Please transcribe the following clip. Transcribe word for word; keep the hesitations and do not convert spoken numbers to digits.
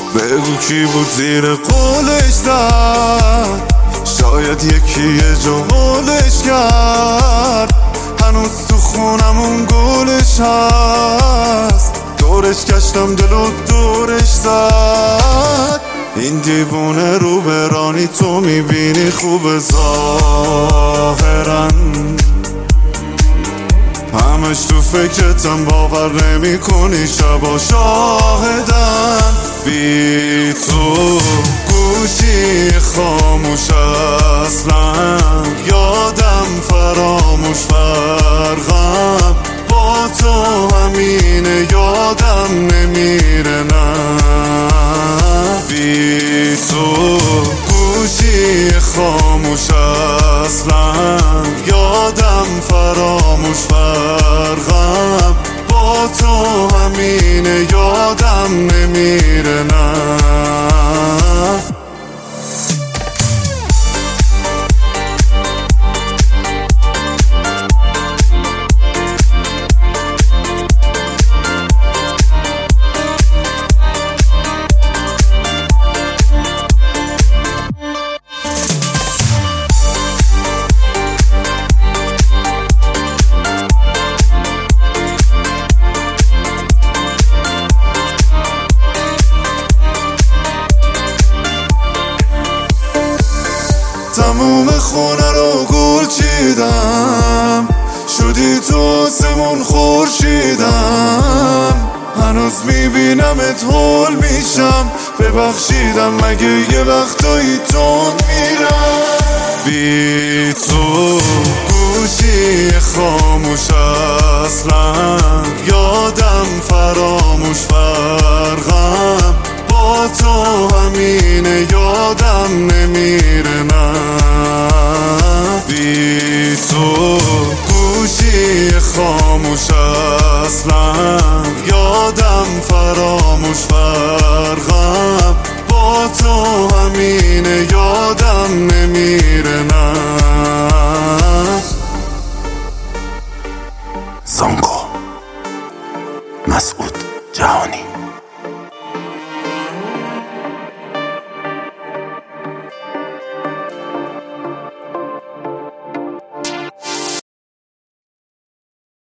بگو کی بود زیر قولش زد، شاید یکی یه جا قولش کرد. هنوز تو خونمون گلش هست، دورش گشتم دلو دورش زد. این دیوونه رو برانی تو میبینی خوب ظاهرن، همش تو فکرتم باور نمی کنی شبا شاهدن. بی تو گوشی خاموش اصلا، یادم فراموش فرقم با تو همینه، یادم نمیره نه. بی تو گوشی خاموش اصلا، یادم فراموش فرقم با تو همینه، یادم نمیره نه. تموم خونه رو گل چیدم، شدی تو آسمون خورشیدم. هنوز میبینمت هول میشم، ببخشیدم مگه یه وقتایی تون میرم. بی تو گوشی خاموش اصلا، یادم فراموش فرقم با تو همینه، یادم نمیره نه. بی تو گوشی خاموش اصلا، یادم فراموش فرقم با تو همینه، یادم نمیره نه. زانگو مسعود جهانی.